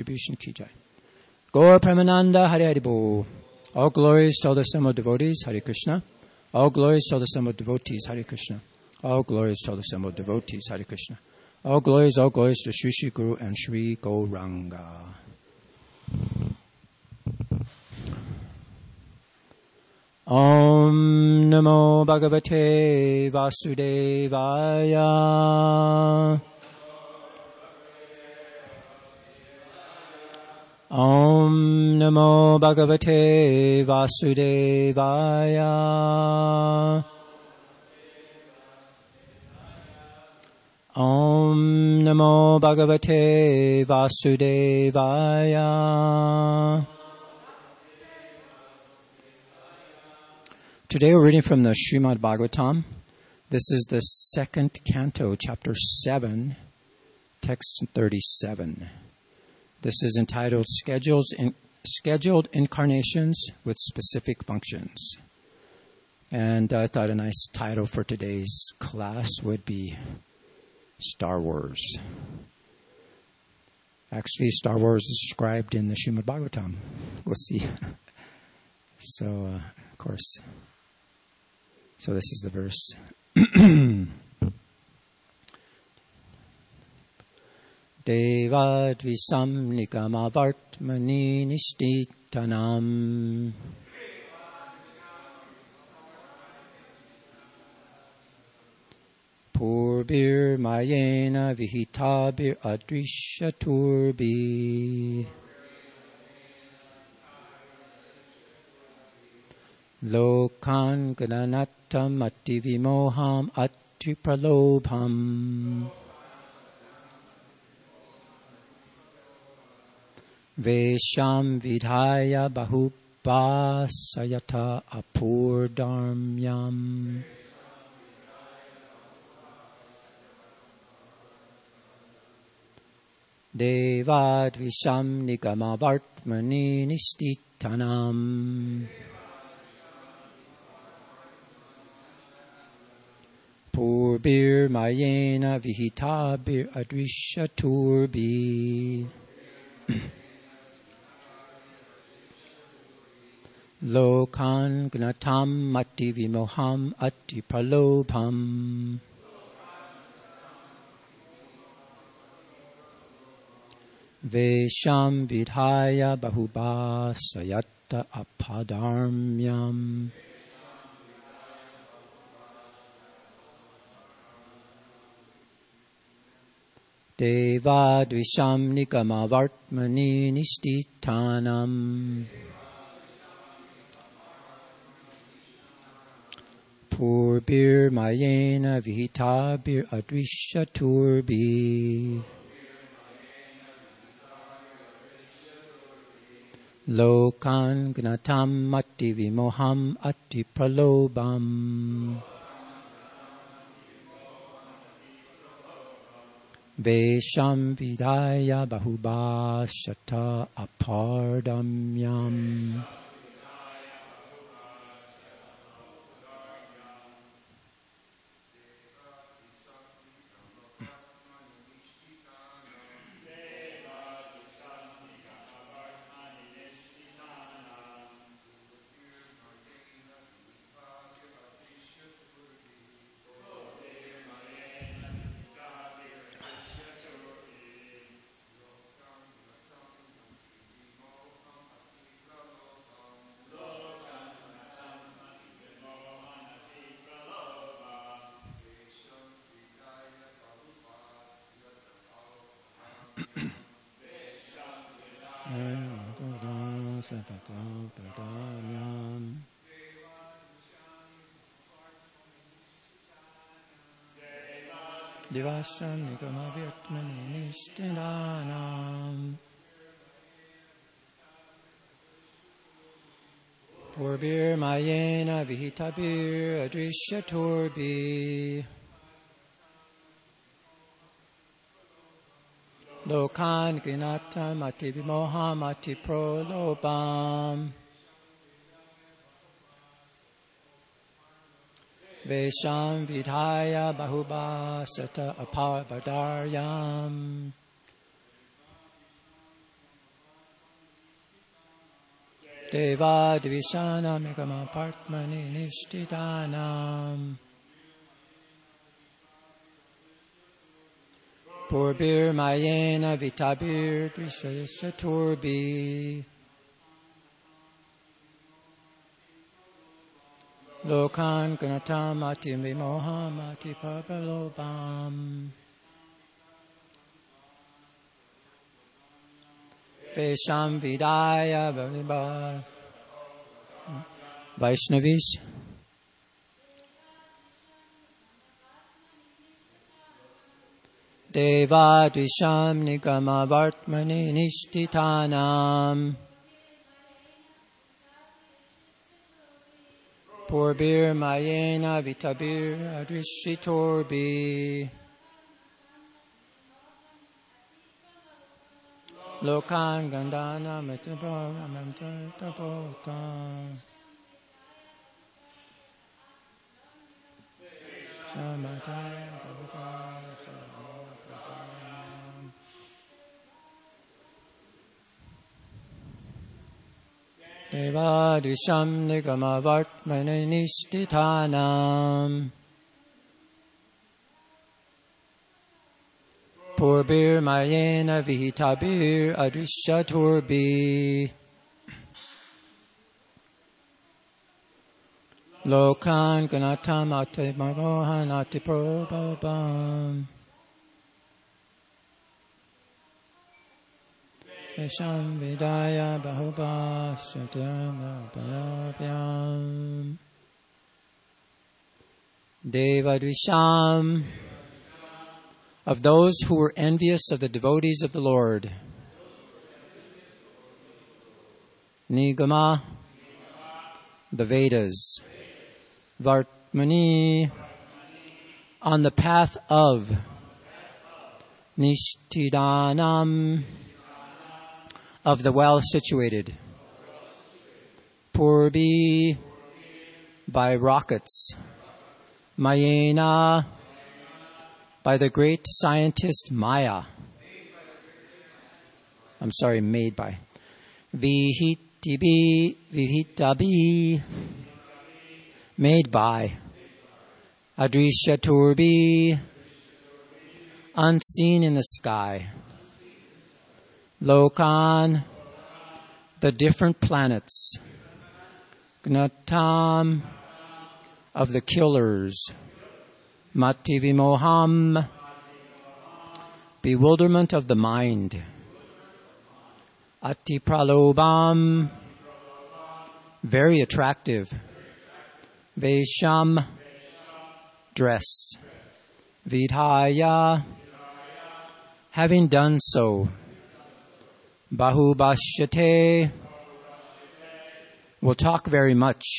distribution ki jai. Gaur Premananda Hari Hari Bol. All glories to all the assembled devotees, Hare Krishna. All glories to all the assembled devotees, Hare Krishna. All glories to all the assembled devotees, Hare Krishna. All glories to Shri Shri Guru and Shri Gauranga. Om Namo Bhagavate Vasudevaya. Om Namo Bhagavate Vasudevaya. Om Namo Bhagavate Vasudevaya. Today we're reading from the Srimad Bhagavatam. This is the second canto, chapter 7, text 37. This is entitled Scheduled Incarnations with Specific Functions. And I thought a nice title for today's class would be Star Wars. Actually, Star Wars is described in the Srimad Bhagavatam. We'll see. So, of course. So this is the verse. Devadvisam nikamavartmani nishtitanam. Purbir mayena vihitabir adrishaturbi. Lokan gananatam attivimoham attipralobham. Vesham vidhaya bahupasayata apurdharmyam. Devadvisham nigamavartmani nishtitanam. Purbir mayena vihitabir adrishaturbi. Lokan gnatam mati vimoham ati pralobham. Vesham vidhaya bahubasayata apadharmyam. Devadvisham nikamavartmani nishtitanam. Purbir mayena vihitabir adrishaturbi. Lokan gnatam mati vimoham ati pralobham. Vesham vidaya bahubashata apardamyam. Devasham nikamavartmani nishtitanam. Purbir mayena vihitabir adrishaturbi. Lokan gnatam ati vimoham ati pralobham. Vesham vidhaya bahubasata aparbadaryam. Deva Dvishana Megama Partmani Nishtitanam Purbir Mayena Vitabir Drishaturbi Lokan Ganatam Mati Vimoha Mati Pabalobam Vesham Vidaya Vaishnavis Deva Dvisham Nigama Vartmani Nishtitanam Purbir Mayena Vitabir Adrishitorbi Lokan Gandana Metabota Shamataya Deva Dvisham Nigama Vartmani Nishtitanam Purbir Mayena Vihitabir Adrishaturbi Lokan Ganatam Ate Marohan Ate Probabam Vesham Vidaya Bahuba Shatyana Parabhyam Deva Dvisham of those who were envious of the devotees of the Lord. Nigama, the Vedas. Vartmani, on the path of. Nishtidanam, of the well-situated. Purbi, by rockets. Mayena, by the great scientist Maya. Made by. Vihitabi, made by. Adrishaturbi, unseen in the sky. Lokan, the different planets. Gnatam, of the killers. Mati Vimoham, bewilderment of the mind. Ati Pralobam, very attractive. Vesham, dress. Vidhaya, having done so. Bahubashyate, will talk very much.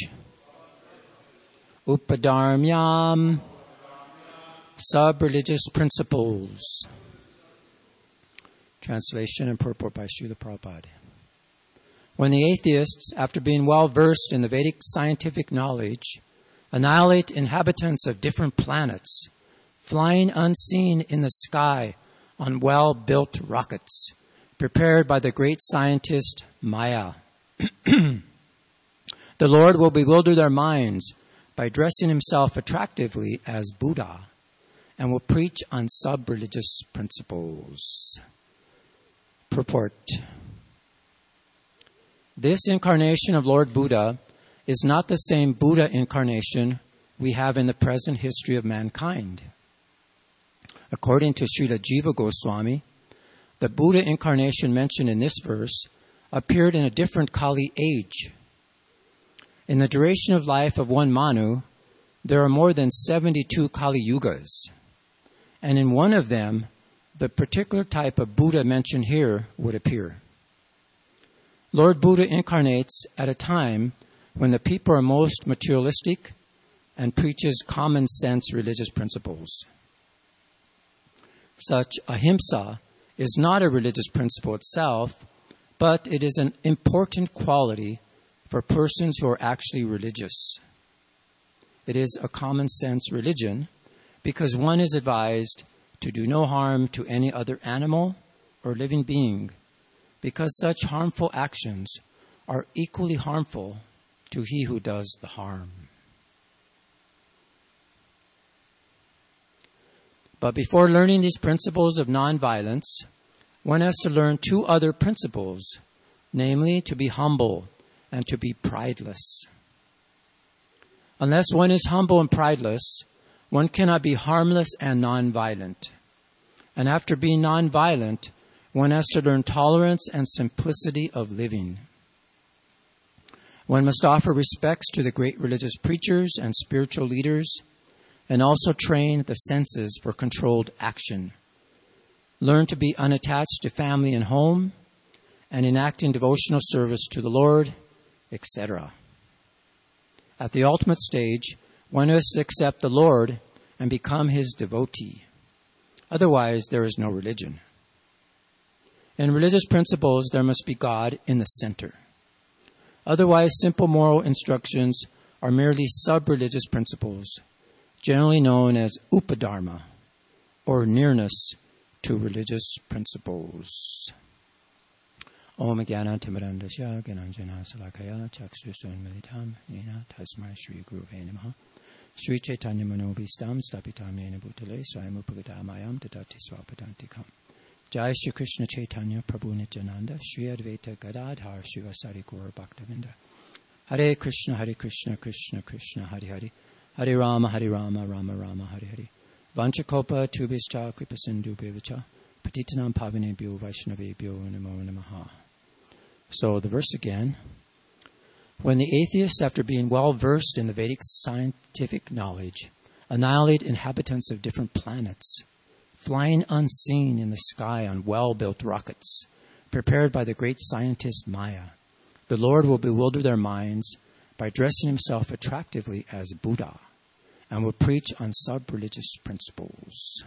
Upadharmyam, sub-religious principles. Translation and purport by Srila Prabhupada. When the atheists, after being well versed in the Vedic scientific knowledge, annihilate inhabitants of different planets, flying unseen in the sky on well-built rockets, prepared by the great scientist Maya, the Lord will bewilder their minds by dressing himself attractively as Buddha, and will preach on sub-religious principles. Purport. This incarnation of Lord Buddha is not the same Buddha incarnation we have in the present history of mankind. According to Srila Jiva Goswami, the Buddha incarnation mentioned in this verse appeared in a different Kali age. In the duration of life of one Manu, there are more than 72 Kali Yugas. And in one of them, the particular type of Buddha mentioned here would appear. Lord Buddha incarnates at a time when the people are most materialistic and preaches common sense religious principles. Such ahimsa is not a religious principle itself, but it is an important quality for persons who are actually religious. It is a common sense religion because one is advised to do no harm to any other animal or living being, because such harmful actions are equally harmful to he who does the harm. But before learning these principles of nonviolence, one has to learn two other principles, namely to be humble and to be prideless. Unless one is humble and prideless, one cannot be harmless and nonviolent. And after being nonviolent, one has to learn tolerance and simplicity of living. One must offer respects to the great religious preachers and spiritual leaders, and also train the senses for controlled action. Learn to be unattached to family and home, and enacting devotional service to the Lord, etc. At the ultimate stage, one has to accept the Lord and become his devotee. Otherwise, there is no religion. In religious principles, there must be God in the center. Otherwise, simple moral instructions are merely sub-religious principles, generally known as upadharma, or nearness to religious principles. Om Jnana Timirandasya Gyananjana Salakaya Chakshushan Militam Nina Tasmai Shri Guruve Namaha Shri Chaitanya Manobhistam Stapitam Yena Bhutale Swayamupagadamayam Tadati Swapadantikam Jai Shri Krishna Chaitanya Prabhu Nityananda Shri Advaita Gadadhar Shivasari Gaura Bhaktavinda Hare Krishna Krishna Krishna Hare Hare Hare Rama Rama Rama Hare Hare Vanchakopa Tubhischa Kripasindu Bevacha Patitanam Pavanebhyo Vaishnavebhyo Namo Namaha. So the verse again. When the atheists, after being well versed in the Vedic scientific knowledge, annihilate inhabitants of different planets, flying unseen in the sky on well-built rockets, prepared by the great scientist Maya, the Lord will bewilder their minds by dressing himself attractively as Buddha, and will preach on sub-religious principles.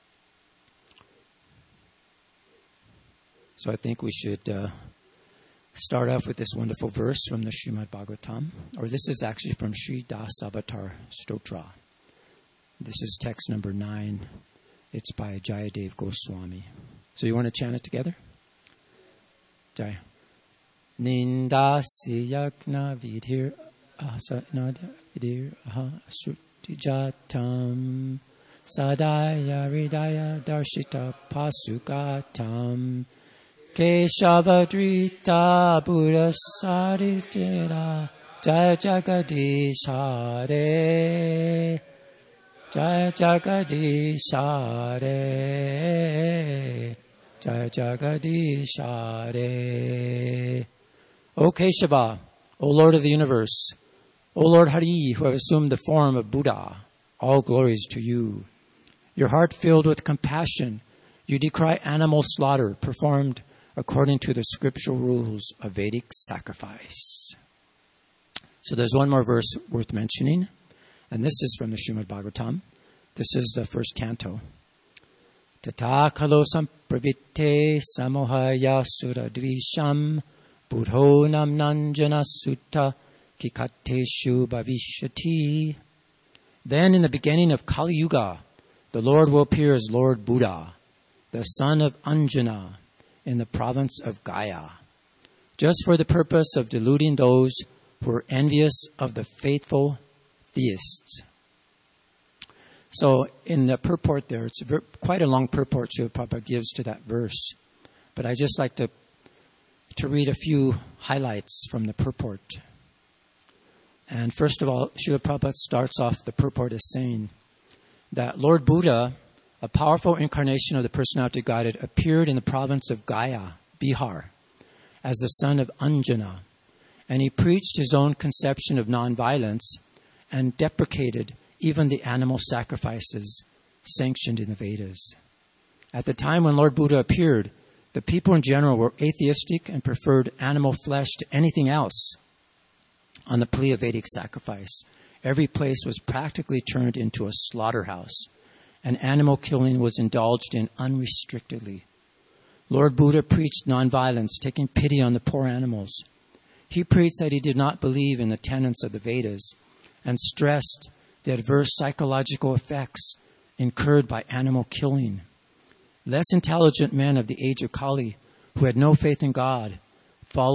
So I think we should start off with this wonderful verse from the Srimad Bhagavatam, or this is actually from Sri Dasavatar Stotra. This is text number 9. It's by Jayadev Goswami. So you want to chant it together? Jaya. Nindasi yakna vidhir asatnad vidhir aha srutijatam sadaya ridaya darshita pasugatam Keshavadrita Buddha Saritera Jaya Jagadish Hare Jaya Jagadish Hare Jaya Jagadish Hare. O Keshava, O Lord of the universe, O Lord Hari, who have assumed the form of Buddha, all glories to you. Your heart filled with compassion, you decry animal slaughter performed according to the scriptural rules of Vedic sacrifice. So there's one more verse worth mentioning, and this is from the Srimad Bhagavatam. This is the first canto. Tata kalo sampravite samohaya sura dvisham buddho namnanjana sutta kikateshu bhavishyati. Then in the beginning of Kali Yuga, the Lord will appear as Lord Buddha, the son of Anjana, in the province of Gaya, just for the purpose of deluding those who are envious of the faithful theists. So in the purport there, it's quite a long purport Srila Prabhupada gives to that verse. But I just like to read a few highlights from the purport. And first of all, Srila Prabhupada starts off the purport as saying that Lord Buddha, a powerful incarnation of the personality of Godhead, appeared in the province of Gaya, Bihar, as the son of Anjana, and he preached his own conception of nonviolence and deprecated even the animal sacrifices sanctioned in the Vedas. At the time when Lord Buddha appeared, the people in general were atheistic and preferred animal flesh to anything else on the plea of Vedic sacrifice. Every place was practically turned into a slaughterhouse, and animal killing was indulged in unrestrictedly. Lord Buddha preached nonviolence, taking pity on the poor animals. He preached that he did not believe in the tenets of the Vedas and stressed the adverse psychological effects incurred by animal killing. Less intelligent men of the age of Kali, who had no faith in God, followed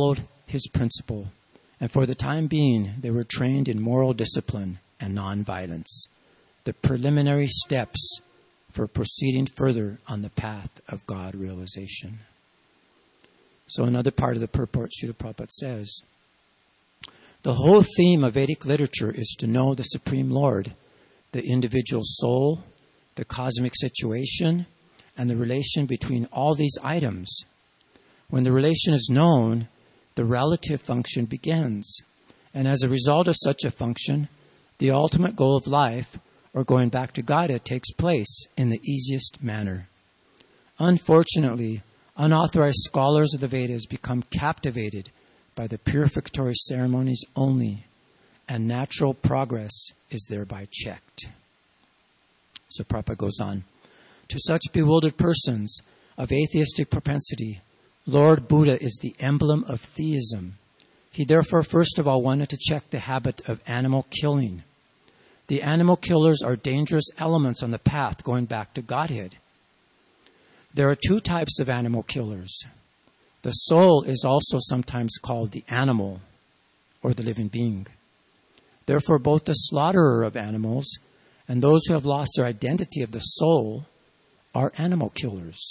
his principle, and for the time being, they were trained in moral discipline and nonviolence, the preliminary steps for proceeding further on the path of God realization. So another part of the purport, Srila Prabhupada says, the whole theme of Vedic literature is to know the Supreme Lord, the individual soul, the cosmic situation, and the relation between all these items. When the relation is known, the relative function begins. And as a result of such a function, the ultimate goal of life, or going back to Godhead, takes place in the easiest manner. Unfortunately, unauthorized scholars of the Vedas become captivated by the purificatory ceremonies only, and natural progress is thereby checked. So Prabhupada goes on, to such bewildered persons of atheistic propensity, Lord Buddha is the emblem of theism. He therefore first of all wanted to check the habit of animal killing. The animal killers are dangerous elements on the path going back to Godhead. There are two types of animal killers. The soul is also sometimes called the animal or the living being. Therefore, both the slaughterer of animals and those who have lost their identity of the soul are animal killers.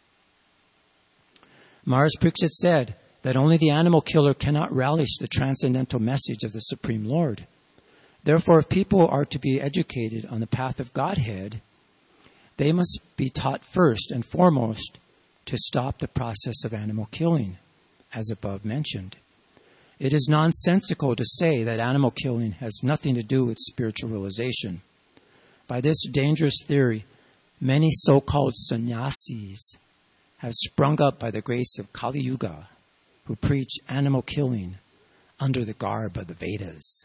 Maharaj Pariksit said that only the animal killer cannot relish the transcendental message of the Supreme Lord. Therefore, if people are to be educated on the path of Godhead, they must be taught first and foremost to stop the process of animal killing, as above mentioned. It is nonsensical to say that animal killing has nothing to do with spiritual realization. By this dangerous theory, many so-called sannyasis have sprung up by the grace of Kali Yuga, who preach animal killing under the garb of the Vedas.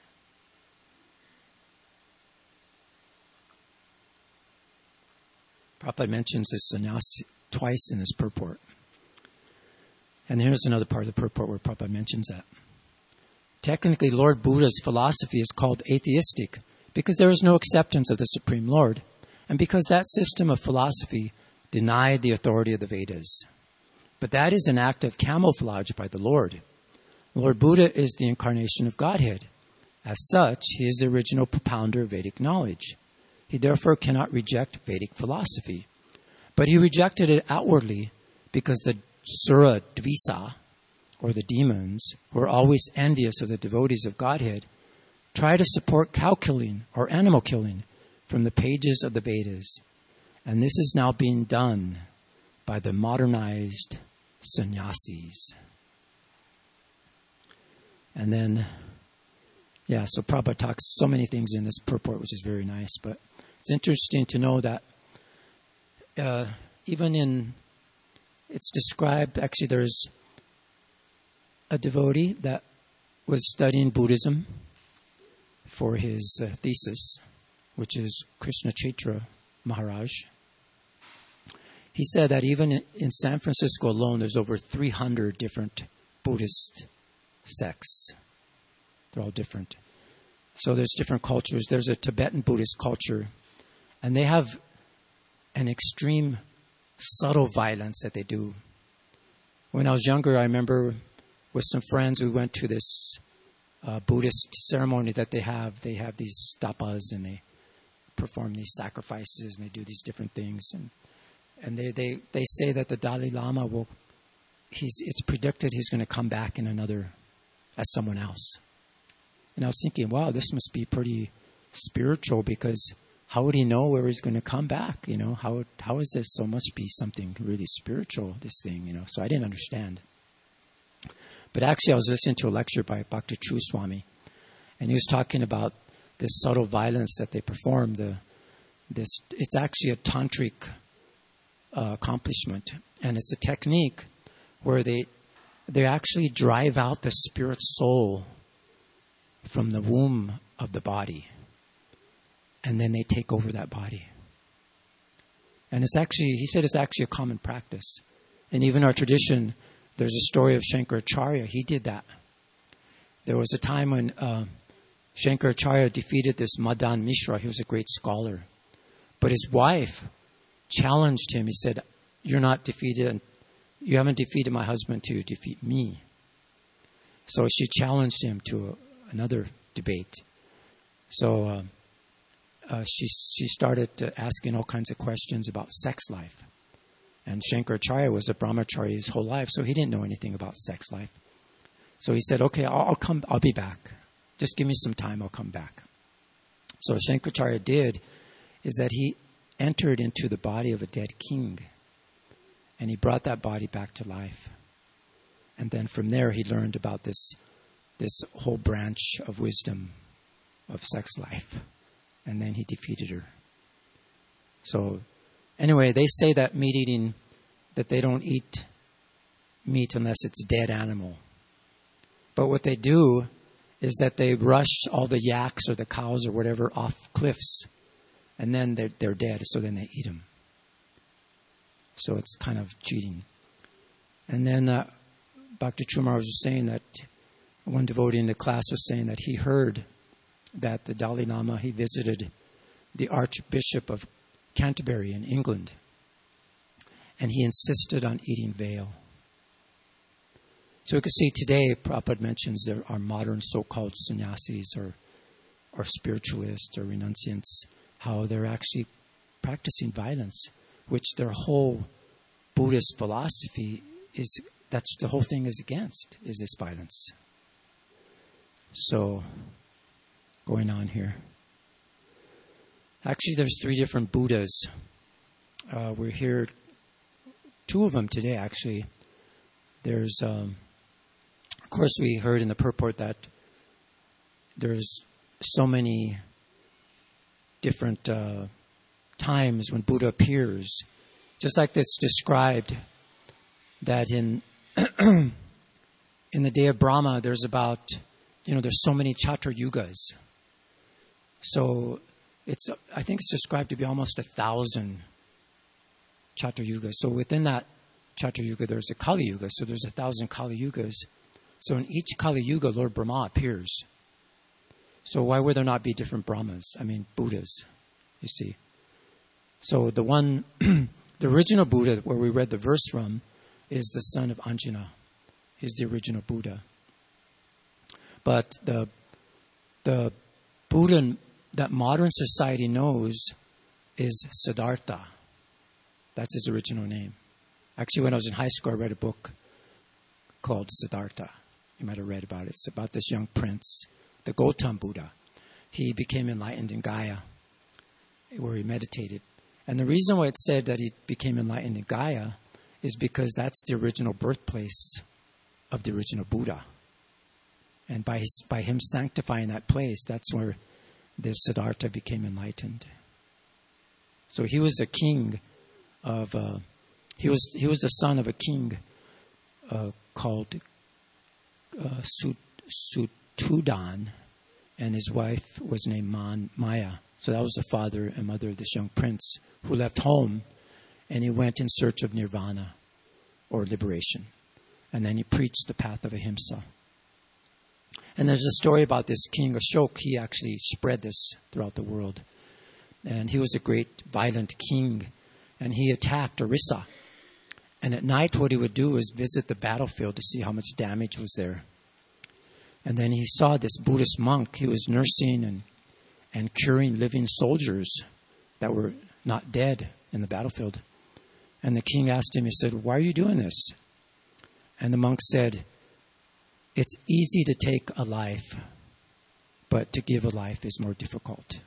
Prabhupada mentions this sannyasi twice in this purport. And here's another part of the purport where Prabhupada mentions that. Technically, Lord Buddha's philosophy is called atheistic because there is no acceptance of the Supreme Lord, and because that system of philosophy denied the authority of the Vedas. But that is an act of camouflage by the Lord. Lord Buddha is the incarnation of Godhead. As such, he is the original propounder of Vedic knowledge. He therefore cannot reject Vedic philosophy. But he rejected it outwardly because the Sura Dvisa, or the demons, who are always envious of the devotees of Godhead, try to support cow killing or animal killing from the pages of the Vedas. And this is now being done by the modernized sannyasis. And then, so Prabhupada talks so many things in this purport, which is very nice. But it's interesting to know that it's described, actually there's a devotee that was studying Buddhism for his thesis, which is Krishna Chaitra Maharaj. He said that even in San Francisco alone, there's over 300 different Buddhist sects. They're all different. So there's different cultures. There's a Tibetan Buddhist culture, and they have an extreme subtle violence that they do. When I was younger, I remember with some friends, we went to this Buddhist ceremony that they have. They have these tapas, and they perform these sacrifices, and they do these different things. And they say that the Dalai Lama it's predicted he's going to come back as someone else. And I was thinking, wow, this must be pretty spiritual, because how would he know where he's going to come back? How is this? So must be something really spiritual, this thing, So I didn't understand. But actually, I was listening to a lecture by Bhakti True Swami, and he was talking about this subtle violence that they perform. It's actually a tantric accomplishment, and it's a technique where they actually drive out the spirit soul from the womb of the body, and then they take over that body. And he said it's actually a common practice. And even our tradition, there's a story of Shankaracharya. He did that. There was a time when Shankaracharya defeated this Madan Mishra. He was a great scholar. But his wife challenged him. He said, "You're not defeated. You haven't defeated my husband to defeat me." So she challenged him to another debate. So she started asking all kinds of questions about sex life. And Shankaracharya was a brahmachari his whole life, so he didn't know anything about sex life. So he said, okay, I'll be back. Just give me some time, I'll come back. So Shankaracharya did is that he entered into the body of a dead king. And he brought that body back to life. And then from there he learned about this whole branch of wisdom of sex life. And then he defeated her. So anyway, they say that meat eating, that they don't eat meat unless it's a dead animal. But what they do is that they rush all the yaks or the cows or whatever off cliffs. And then they're dead, so then they eat them. So it's kind of cheating. And then Bhakti Chumar was saying that one devotee in the class was saying that he heard that the Dalai Lama, he visited the Archbishop of Canterbury in England. And he insisted on eating veal. So you can see today, Prabhupada mentions there are modern so-called sannyasis or spiritualists or renunciants, how they're actually practicing violence, which their whole Buddhist philosophy is, that's the whole thing is against, is this violence. So, going on here. Actually, there's 3 different Buddhas. We're here, 2 of them today, actually. There's, of course, we heard in the purport that there's so many different times when Buddha appears. Just like it's described that in the day of Brahma, there's about, there's so many Chatra Yugas. So I think it's described to be almost 1,000 Chatra Yugas. So within that Chatra Yuga, there's a Kali Yuga. So there's 1,000 Kali Yugas. So in each Kali Yuga, Lord Brahma appears. So why would there not be different Brahmas? Buddhas, you see. So the one, the original Buddha, where we read the verse from, is the son of Anjana. He's the original Buddha. But the Buddha that modern society knows is Siddhartha. That's his original name. Actually, when I was in high school, I read a book called Siddhartha. You might have read about it. It's about this young prince, the Gautam Buddha. He became enlightened in Gaya, where he meditated. And the reason why it said that he became enlightened in Gaya is because that's the original birthplace of the original Buddha. And by him sanctifying that place, that's where this Siddhartha became enlightened. So he was the king of, he was the son of a king called Sutudan, and his wife was named Maya. So that was the father and mother of this young prince who left home, and he went in search of nirvana or liberation. And then he preached the path of ahimsa. And there's a story about this king Ashok. He actually spread this throughout the world. And he was a great violent king. And he attacked Orissa. And at night what he would do is visit the battlefield to see how much damage was there. And then he saw this Buddhist monk. He was nursing and curing living soldiers that were not dead in the battlefield. And the king asked him, he said, "Why are you doing this?" And the monk said, "It's easy to take a life, but to give a life is more difficult."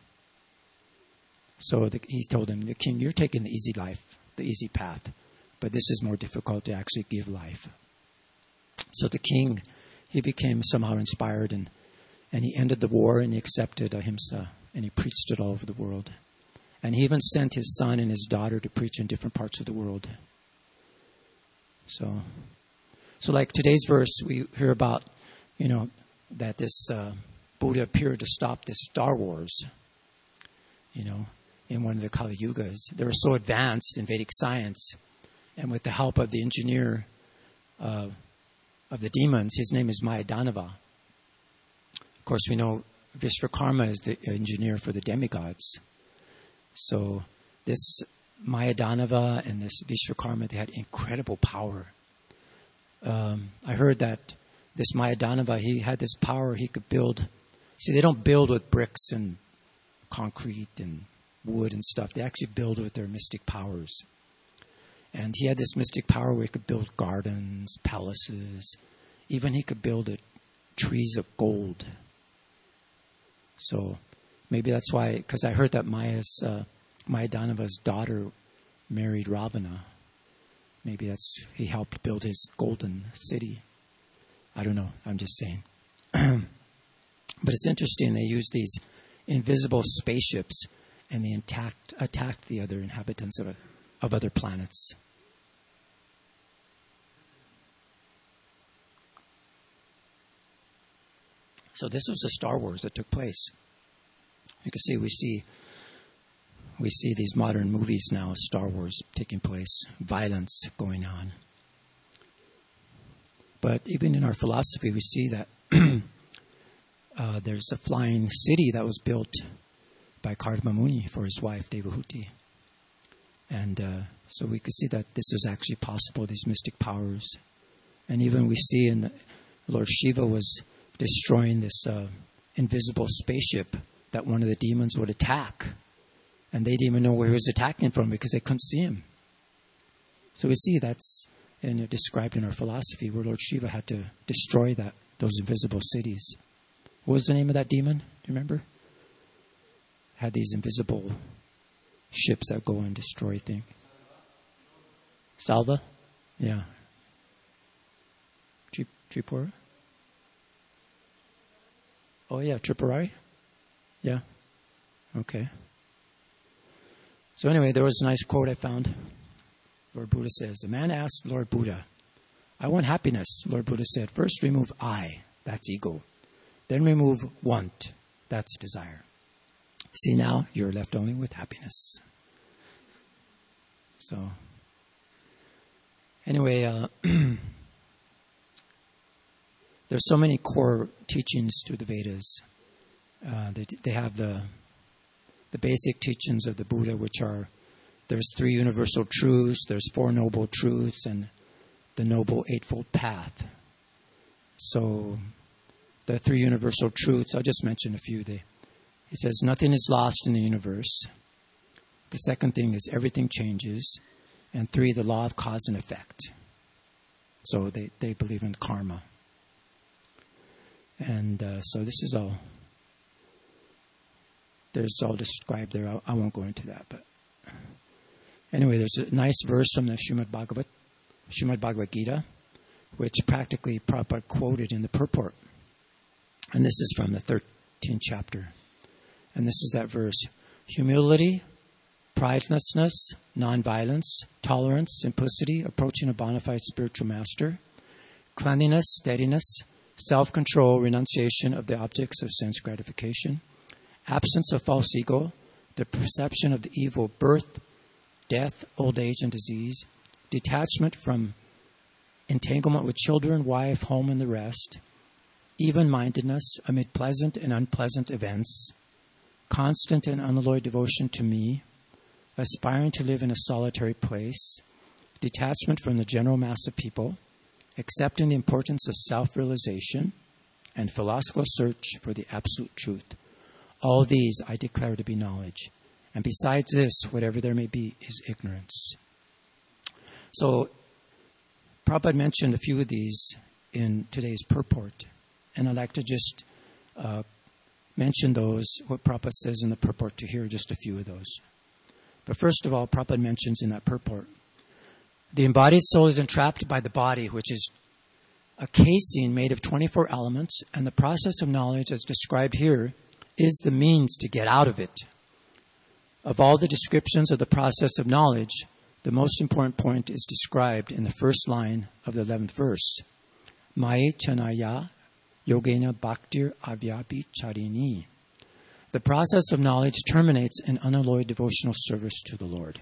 So he told him, "The king, you're taking the easy life, the easy path, but this is more difficult to actually give life." So the king, he became somehow inspired, and he ended the war, and he accepted ahimsa, and he preached it all over the world. And he even sent his son and his daughter to preach in different parts of the world. So like today's verse, we hear about, that this Buddha appeared to stop this Star Wars, in one of the Kali Yugas. They were so advanced in Vedic science, and with the help of the engineer of the demons, his name is Mayadanava. Of course, we know Vishvakarma is the engineer for the demigods. So this Mayadanava and this Vishvakarma, they had incredible power. I heard that this Mahadanava, he had this power. He could build. See, they don't build with bricks and concrete and wood and stuff. They actually build with their mystic powers. And he had this mystic power where he could build gardens, palaces. Even he could build trees of gold. So maybe that's why, because I heard that Mahadanava's daughter married Ravana. Maybe he helped build his golden city. I don't know. I'm just saying. But it's interesting. They used these invisible spaceships, and they attacked the other inhabitants of other planets. So this was the Star Wars that took place. You can see we see these modern movies now, Star Wars taking place, violence going on. But even in our philosophy, we see that there's a flying city that was built by Karma Muni for his wife, Devahuti. And so we could see that this is actually possible, these mystic powers. And even we see Lord Shiva was destroying this invisible spaceship that one of the demons would attack. And they didn't even know where he was attacking from because they couldn't see him. So we see that's described in our philosophy where Lord Shiva had to destroy those invisible cities. What was the name of that demon? Do you remember? Had these invisible ships that go and destroy things. Salva? Yeah. Tripura? Oh yeah, Tripurari? Yeah. Okay. So anyway, there was a nice quote I found. Lord Buddha says, a man asked Lord Buddha, I want happiness. Lord Buddha said, first remove I, that's ego. Then remove want, that's desire. See, now you're left only with happiness. So, anyway, there's so many core teachings to the Vedas. They have the basic teachings of the Buddha, which are, there's 3 universal truths, there's 4 noble truths, and the noble eightfold path. So, the 3 universal truths, I'll just mention a few. He says, nothing is lost in the universe. The second thing is everything changes. And 3, the law of cause and effect. So they believe in karma. And so this is all, there's all described there. I won't go into that. But anyway, there's a nice verse from the Srimad Bhagavad Gita, which practically Prabhupada quoted in the purport. And this is from the 13th chapter. And this is that verse. Humility, pridelessness, nonviolence, tolerance, simplicity, approaching a bona fide spiritual master, cleanliness, steadiness, self-control, renunciation of the objects of sense gratification, absence of false ego, the perception of the evil of birth, death, old age, and disease, detachment from entanglement with children, wife, home, and the rest, even-mindedness amid pleasant and unpleasant events, constant and unalloyed devotion to me, aspiring to live in a solitary place, detachment from the general mass of people, accepting the importance of self-realization, and philosophical search for the absolute truth. All these I declare to be knowledge. And besides this, whatever there may be is ignorance. So, Prabhupada mentioned a few of these in today's purport. And I'd like to just mention those, what Prabhupada says in the purport, to hear just a few of those. But first of all, Prabhupada mentions in that purport, the embodied soul is entrapped by the body, which is a casing made of 24 elements, and the process of knowledge as described here is the means to get out of it. Of all the descriptions of the process of knowledge, the most important point is described in the first line of the 11th verse. Mai chanaya yogena bhaktir avyapi charini. The process of knowledge terminates in unalloyed devotional service to the Lord.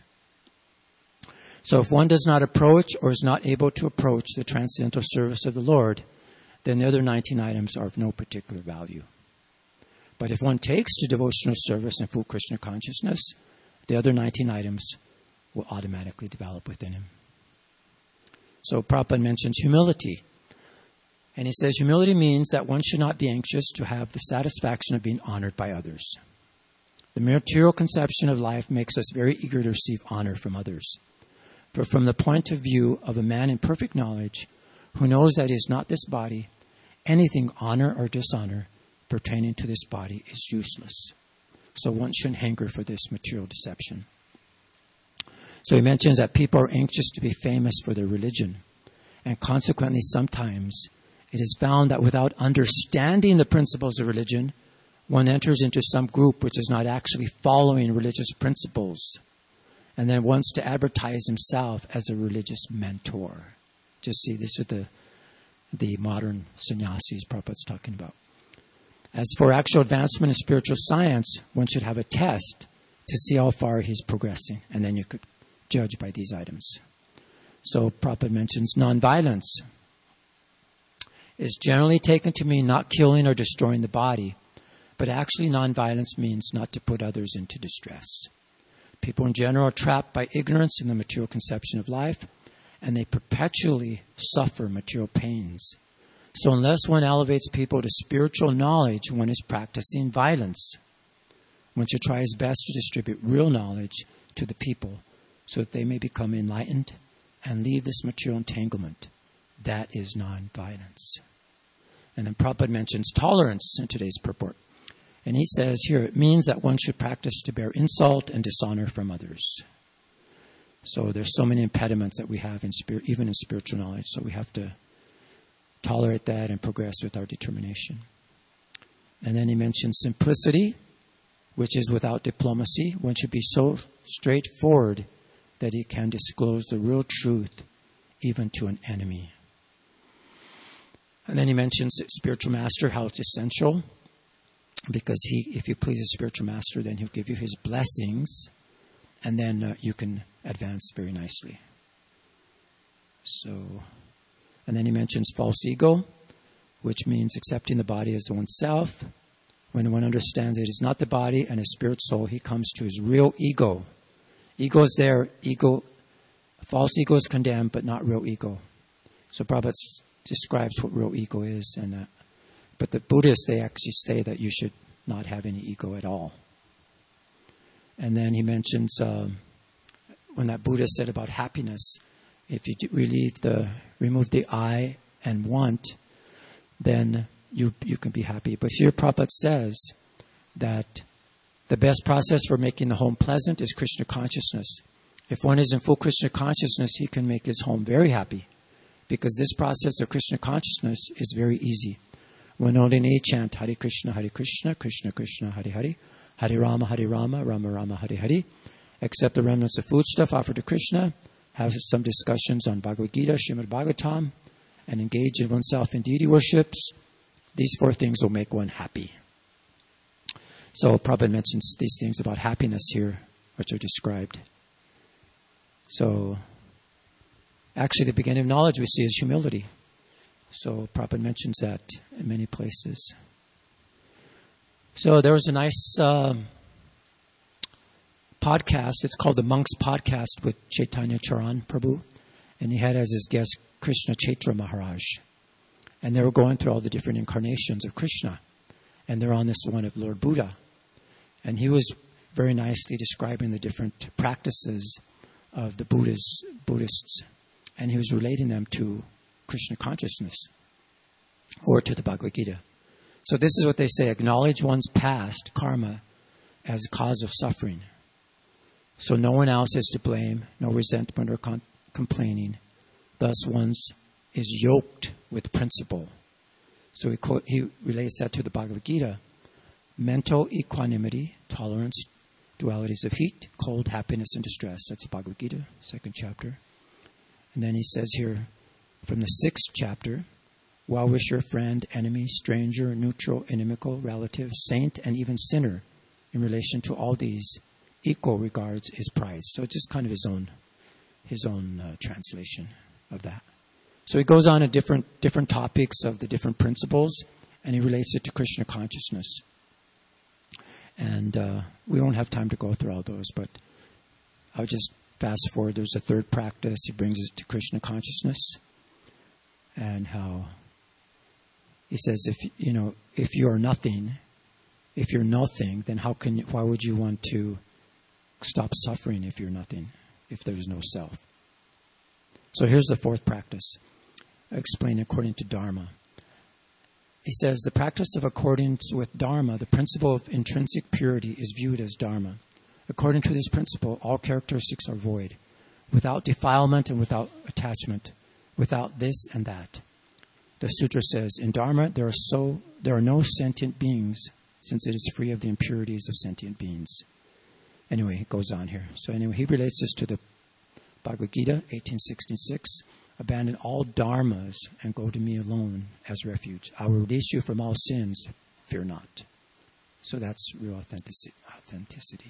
So if one does not approach or is not able to approach the transcendental service of the Lord, then the other 19 items are of no particular value. But if one takes to devotional service and full Krishna consciousness, the other 19 items will automatically develop within him. So Prabhupada mentions humility. And he says, humility means that one should not be anxious to have the satisfaction of being honored by others. The material conception of life makes us very eager to receive honor from others. But from the point of view of a man in perfect knowledge, who knows that he is not this body, anything honor or dishonor pertaining to this body is useless. So one shouldn't hanker for this material deception. So he mentions that people are anxious to be famous for their religion. And consequently, sometimes it is found that without understanding the principles of religion, one enters into some group which is not actually following religious principles and then wants to advertise himself as a religious mentor. Just see, this is the modern sannyasis Prabhupada's talking about. As for actual advancement in spiritual science, one should have a test to see how far he's progressing, and then you could judge by these items. So Prabhupada mentions nonviolence is generally taken to mean not killing or destroying the body, but actually nonviolence means not to put others into distress. People in general are trapped by ignorance in the material conception of life, and they perpetually suffer material pains. So unless one elevates people to spiritual knowledge, one is practicing violence. One should try his best to distribute real knowledge to the people so that they may become enlightened and leave this material entanglement. That is nonviolence. And then Prabhupada mentions tolerance in today's purport. And he says here, it means that one should practice to bear insult and dishonor from others. So there's so many impediments that we have in even in spiritual knowledge. So we have to tolerate that and progress with our determination. And then he mentions simplicity, which is without diplomacy. One should be so straightforward that he can disclose the real truth even to an enemy. And then he mentions spiritual master, how it's essential. Because if you please a spiritual master, then he'll give you his blessings, and then you can advance very nicely. So, and then he mentions false ego, which means accepting the body as oneself. When one understands it is not the body and his spirit soul, he comes to his real ego. Ego is there. False ego is condemned, but not real ego. So Prabhupada describes what real ego is, but the Buddhists, they actually say that you should not have any ego at all. And then he mentions when that Buddha said about happiness, if you remove the I and want, then you can be happy. But here Prabhupada says that the best process for making the home pleasant is Krishna consciousness. If one is in full Krishna consciousness, he can make his home very happy, because this process of Krishna consciousness is very easy. When only chant Hare Krishna, Krishna Krishna, Hare Hare, Hare Rama, Rama Rama, Hare Hare. Accept the remnants of foodstuff offered to Krishna, have some discussions on Bhagavad Gita, Srimad Bhagavatam, and engage in oneself in deity worships. These 4 things will make one happy. So Prabhupada mentions these things about happiness here, which are described. So actually the beginning of knowledge we see is humility. So Prabhupada mentions that in many places. So there was a nice podcast. It's called the Monk's Podcast with Chaitanya Charan Prabhu. And he had as his guest Krishna Chaitra Maharaj. And they were going through all the different incarnations of Krishna. And they're on this one of Lord Buddha. And he was very nicely describing the different practices of the Buddhists. And he was relating them to Krishna consciousness or to the Bhagavad Gita. So this is what they say: acknowledge one's past karma as a cause of suffering. So no one else is to blame, no resentment or complaining. Thus one is yoked with principle. So he relates that to the Bhagavad Gita. Mental equanimity, tolerance, dualities of heat, cold, happiness, and distress. That's Bhagavad Gita, 2nd chapter. And then he says here, from the 6th chapter, well-wisher, friend, enemy, stranger, neutral, inimical, relative, saint, and even sinner, in relation to all these, equal regards is prized. So it's just kind of his own translation of that. So he goes on to different topics of the different principles, and he relates it to Krishna consciousness. And we won't have time to go through all those, but I'll just fast forward. There's a 3rd practice. He brings it to Krishna consciousness, and how He says, if you are nothing, if you're nothing, then why would you want to stop suffering if you're nothing, if there's no self? So here's the fourth practice, explained according to Dharma. He says, the practice of accordance with Dharma, the principle of intrinsic purity, is viewed as Dharma. According to this principle, all characteristics are void, without defilement and without attachment, without this and that. The sutra says, in Dharma, there are no sentient beings, since it is free of the impurities of sentient beings. Anyway, it goes on here. So anyway, he relates this to the Bhagavad Gita, 1866. Abandon all dharmas and go to me alone as refuge. I will release you from all sins. Fear not. So that's real authenticity.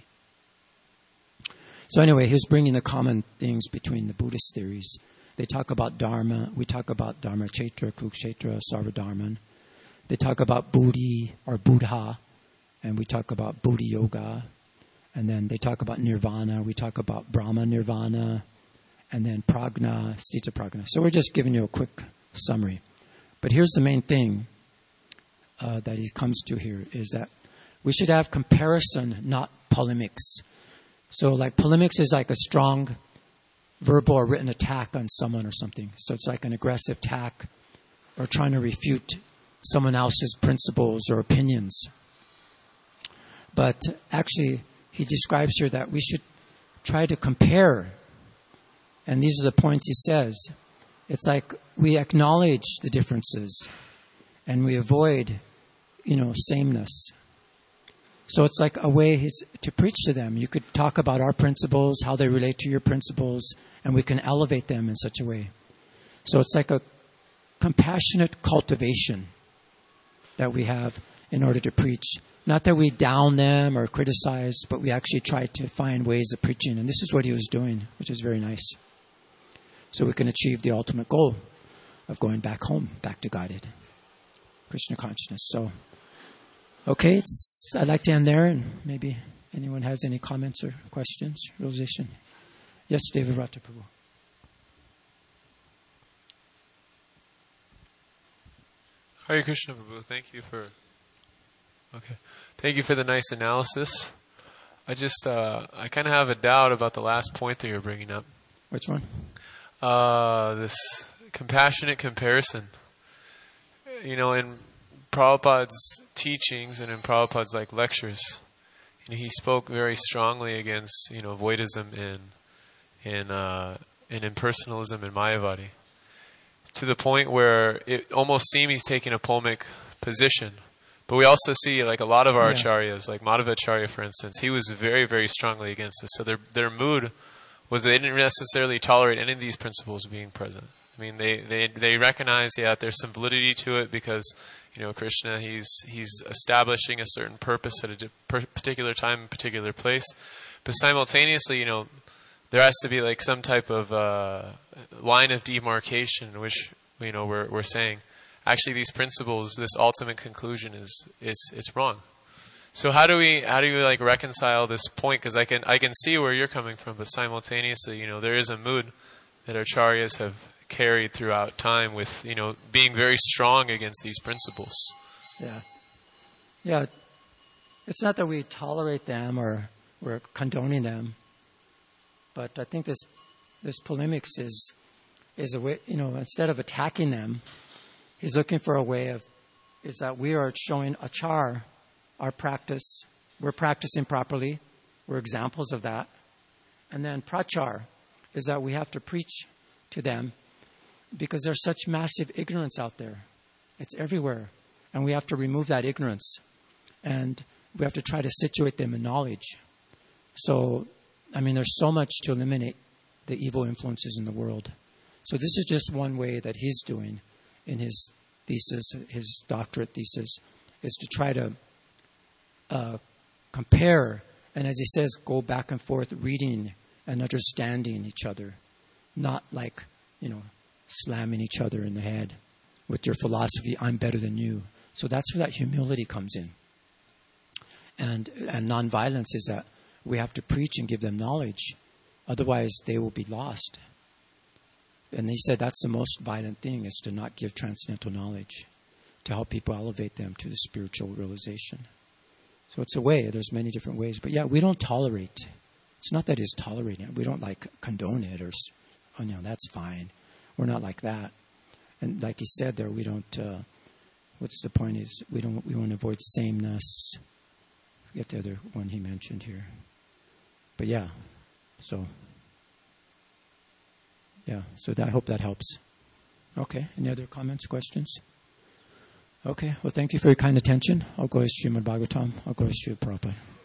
So anyway, he's bringing the common things between the Buddhist theories. They talk about dharma. We talk about dharma kshetra, kukshetra, sarvadharman. They talk about buddhi or buddha, and we talk about buddhi yoga. And then they talk about nirvana. We talk about Brahma nirvana. And then prajna, sthita prajna. So we're just giving you a quick summary. But here's the main thing that he comes to here, is that we should have comparison, not polemics. So like polemics is like a strong verbal or written attack on someone or something. So it's like an aggressive attack or trying to refute someone else's principles or opinions. But actually, he describes here that we should try to compare. And these are the points he says. It's like we acknowledge the differences and we avoid, sameness. So it's like a way to preach to them. You could talk about our principles, how they relate to your principles, and we can elevate them in such a way. So it's like a compassionate cultivation that we have in order to preach. Not that we down them or criticize, but we actually try to find ways of preaching. And this is what he was doing, which is very nice. So we can achieve the ultimate goal of going back home, back to Godhead, Krishna consciousness. So, okay, I'd like to end there, and maybe anyone has any comments or questions, realization. Yes, David Rataprabhu. Hare Krishna, Prabhu. Thank you for the nice analysis. I kind of have a doubt about the last point that you're bringing up. Which one? This compassionate comparison. In Prabhupada's teachings and in Prabhupada's lectures, he spoke very strongly against voidism and impersonalism in Mayavadi, to the point where it almost seemed he's taking a polemic position. But we also see a lot of our acharyas, like Madhavacharya, for instance, he was very, very strongly against this. So their mood was they didn't necessarily tolerate any of these principles being present. I mean, they recognize, there's some validity to it because, Krishna, he's establishing a certain purpose at a particular time, particular place. But simultaneously, there has to be some type of line of demarcation in which, we're saying, actually these principles, this ultimate conclusion it's wrong. So how do we reconcile this point? Because I can see where you're coming from, but simultaneously, there is a mood that acharyas have carried throughout time with, being very strong against these principles. Yeah. It's not that we tolerate them or we're condoning them, but I think this polemics is a way, instead of attacking them, he's looking for a way is that we are showing our practice. We're practicing properly. We're examples of that. And then prachar is that we have to preach to them because there's such massive ignorance out there. It's everywhere. And we have to remove that ignorance. And we have to try to situate them in knowledge. So, there's so much to eliminate the evil influences in the world. So this is just one way that he's doing in his thesis, his doctorate thesis, is to try to compare, and as he says, go back and forth reading and understanding each other, not slamming each other in the head with your philosophy, I'm better than you. So that's where that humility comes in. And nonviolence is that we have to preach and give them knowledge, otherwise they will be lost. And he said that's the most violent thing, is to not give transcendental knowledge. to help people elevate them to the spiritual realization. So it's a way. There's many different ways. But yeah, we don't tolerate. It's not that it's tolerating it. We don't condone it or, that's fine. We're not like that. And like he said there, we don't, what's the point is we want to avoid sameness. Forget the other one he mentioned here. But yeah, so I hope that helps. Okay, any other comments, questions? Okay, well, thank you for your kind attention. I'll go as Srimad Bhagavatam. I'll go as Srila Prabhupada.